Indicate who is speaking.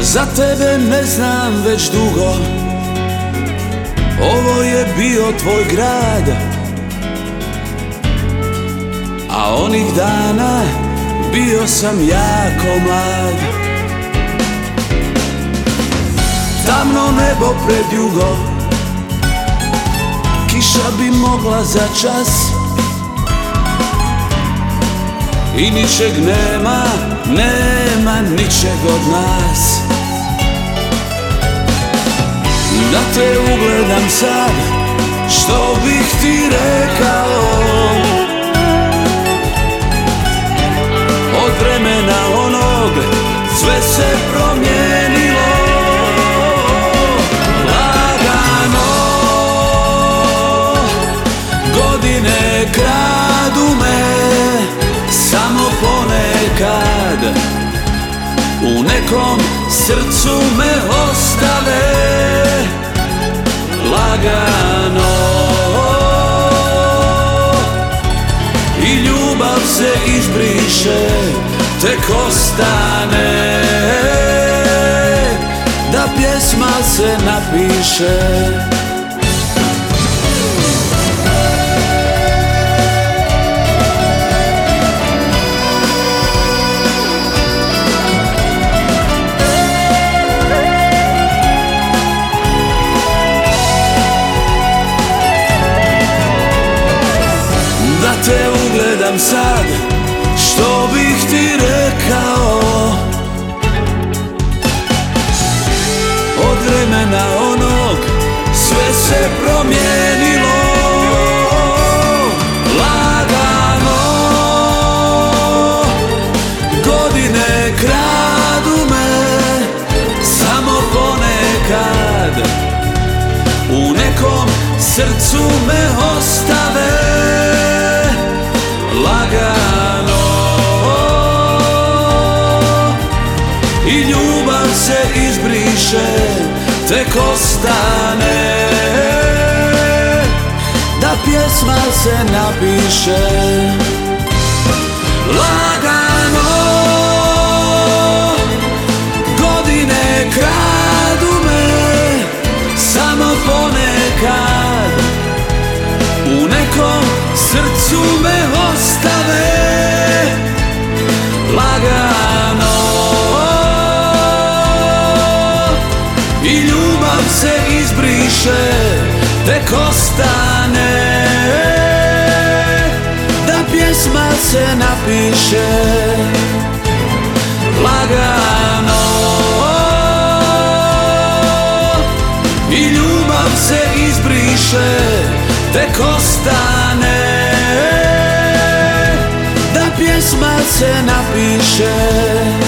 Speaker 1: Za tebe ne znam već dugo, ovo je bio tvoj grad, a onih dana bio sam jako mlad. Tamno nebo pred jugo, kiša bi mogla za čas, i ničeg nema, nema ničeg od nas. Da te ugledam sad, što bih ti rekao, od vremena onog sve se promijenilo. Lagano godine kradu me, samo ponekad u nekom srcu me ostave. Lagano i ljubav se izbriše, tek ostane da pjesma se napiše. Te ugledam sad, što bih ti rekao, od vremena onog sve se promijenilo. Lagano godine kradu me, samo ponekad u nekom srcu me ostave. Lagano i ljubav se izbriše, tek ostane da pjesma se napiše. Lagano godine kradu me, samo ponekad u nekom srcu me ostave. Lagano i ljubav se izbriše, tek ostane da pjesma se napiše. Lagano i ljubav se izbriše, tek ostane da pjesma se napiše.